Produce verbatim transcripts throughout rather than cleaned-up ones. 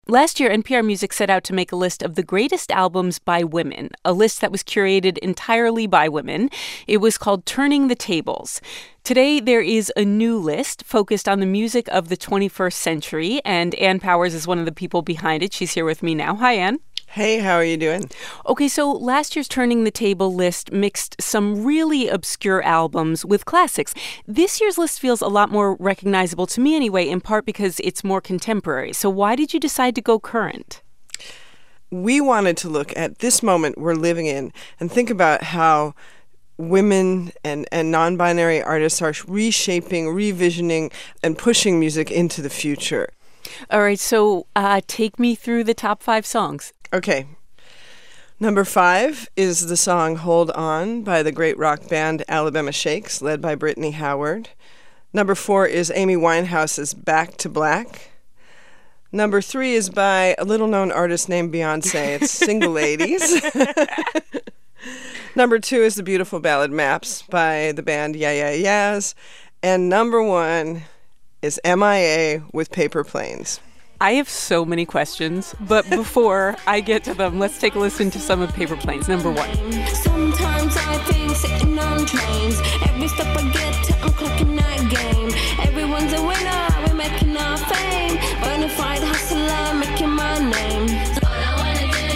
Last year, N P R Music set out to make a list of the greatest albums by women, a list that was curated entirely by women. It was called Turning the Tables. Today, there is a new list focused on the music of the twenty-first century, and Ann Powers is one of the people behind it. She's here with me now. Hi, Ann. Hey, how are you doing? Okay, so last year's Turning the Table list mixed some really obscure albums with classics. This year's list feels a lot more recognizable to me anyway, in part because it's more contemporary. So why did you decide to go current? We wanted to look at this moment we're living in and think about how women and, and non-binary artists are reshaping, revisioning, and pushing music into the future. All right, so uh, take me through the top five songs. Okay. Number five is the song Hold On by the great rock band Alabama Shakes, led by Brittany Howard. Number four is Amy Winehouse's Back to Black. Number three is by a little-known artist named Beyonce. It's Single Ladies. Number two is the beautiful ballad Maps by the band Yeah Yeah Yeahs. And number one is M I A with Paper Planes. I have so many questions, but before I get to them, let's take a listen to some of Paper Planes. Number one. Sometimes I think sitting on trains. Every step I get to, I'm clocking that game. Everyone's a winner, we're making our fame. Bonafide hustler, making my name. All I wanna do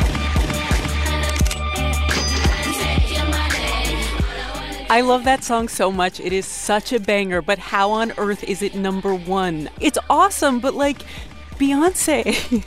is say you're my name. I love that song so much. It is such a banger, but how on earth is it number one? It's awesome, but like Beyonce.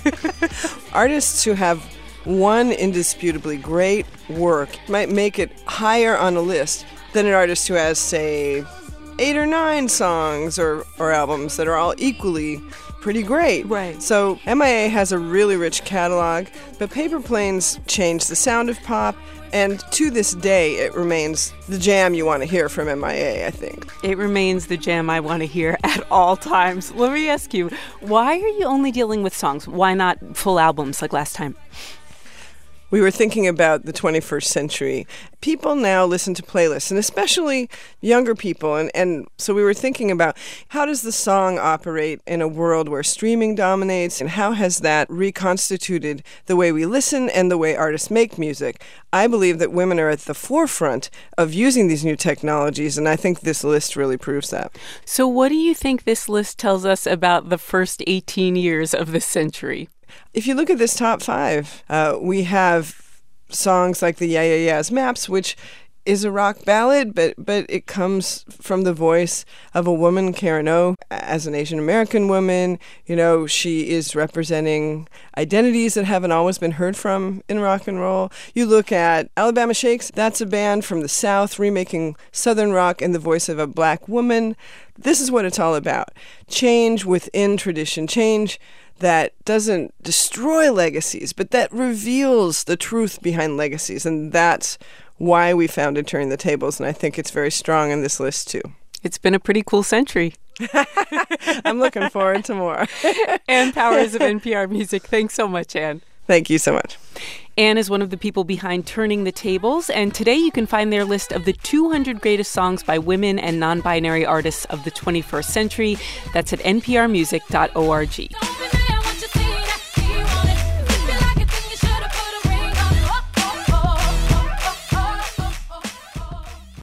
Artists who have one indisputably great work might make it higher on a list than an artist who has, say, eight or nine songs or, or albums that are all equally pretty great. Right. So M I A has a really rich catalog, but Paper Planes changed the sound of pop, and to this day, it remains the jam you want to hear from M I A, I think. It remains the jam I want to hear at all times. Let me ask you, why are you only dealing with songs? Why not full albums like last time? We were thinking about the twenty-first century. People now listen to playlists, and especially younger people. And, and so we were thinking about how does the song operate in a world where streaming dominates, and how has that reconstituted the way we listen and the way artists make music? I believe that women are at the forefront of using these new technologies, and I think this list really proves that. So what do you think this list tells us about the first eighteen years of this century? If you look at this top five, uh, we have songs like the Yeah Yeah Yeahs Maps, which is a rock ballad, but but it comes from the voice of a woman, Karen O. As an Asian American woman, you know, she is representing identities that haven't always been heard from in rock and roll. You look at Alabama Shakes, that's a band from the South remaking Southern rock in the voice of a black woman. This is what it's all about. Change within tradition, change that doesn't destroy legacies, but that reveals the truth behind legacies. And that's why we founded Turning the Tables, and I think it's very strong in this list, too. It's been a pretty cool century. I'm looking forward to more. Ann Powers of N P R Music. Thanks so much, Ann. Thank you so much. Ann is one of the people behind Turning the Tables, and today you can find their list of the two hundred greatest songs by women and non-binary artists of the twenty-first century. That's at n p r music dot org.